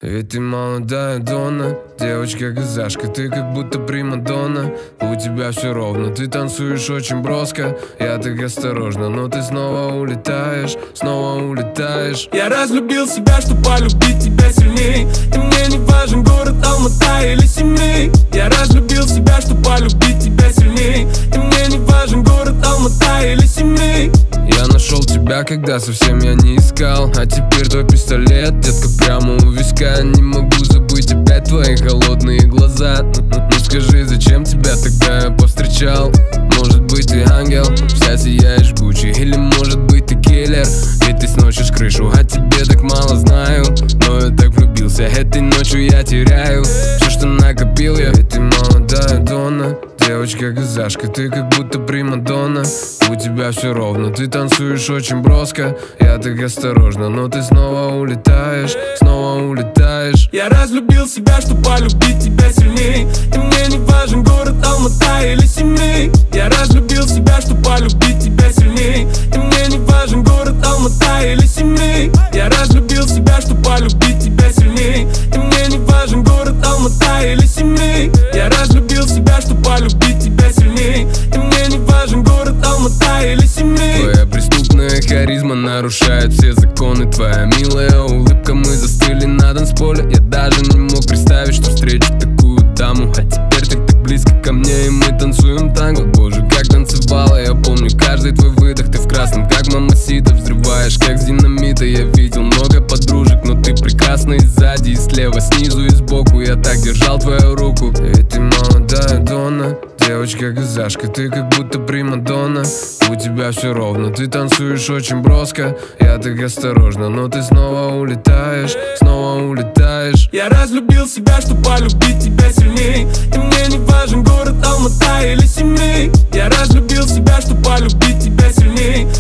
Ведь ты молодая Донна, девочка-газашка, ты как будто примадонна. У тебя все ровно, ты танцуешь очень броско. Я так осторожно, но ты снова улетаешь, снова улетаешь. Я разлюбил себя, чтоб полюбить тебя сильней. Ты мне не важен город Алмата или Семей. Я разлюбил себя, чтоб полюбить тебя сильней. Ты мне не важен город Алмата или Семей. Я нашел тебя, когда совсем я не искал. А теперь твой пистолет, детка, прямо у виска. Не могу забыть опять твои холодные глаза. Ну скажи, зачем тебя тогда я повстречал? Может быть ты ангел, вся сияешь Гуччи. Или может быть ты киллер, ведь ты сносишь крышу. О тебе так мало знаю, но я так влюбился. Этой ночью я теряю все, что накопил я. Ведь ты молодая Донна, девочка-газашка, ты как будто примадонна. У тебя все ровно, ты танцуешь очень броско. Я так осторожно, но ты снова улетаешь, снова улетаешь. Я разлюбил себя, чтоб полюбить тебя сильней. Ты мне не важен город Алмата или Семей. Я разлюбил себя, чтоб полюбить тебя сильней. Ты мне не важен город Алмата или Семей. Я разлюбил себя, чтоб полюбить тебя сильней. Ты мне не важен город Алмата или Семей. Я разлюбил себя, чтоб полюбить тебя сильней. Ты мне не важен город Алмата или Семей. Твоя преступная харизма нарушает все законы. Твоя милая улыбка, мы застыли на танцполе. Я даже не мог представить, что встречу такую даму. А теперь ты так близко ко мне, и мы танцуем танго. Боже, как танцевала, я помню каждый твой выдох. Ты в красном, как мамасита, взрываешь, как с динамита. Я видел много подружек, но ты прекрасна и сзади, и слева, снизу и сбоку. Я так держал твою руку. Ведь ты молодая Донна, девочка-газашка, ты как будто примадонна. У тебя все ровно, ты танцуешь очень броско. Я так осторожно, но ты снова улетаешь, снова улетаешь. Я разлюбил себя, чтоб полюбить тебя сильней. Ты мне не важен город Алмата или Семей. Я разлюбил себя, чтоб полюбить тебя сильней.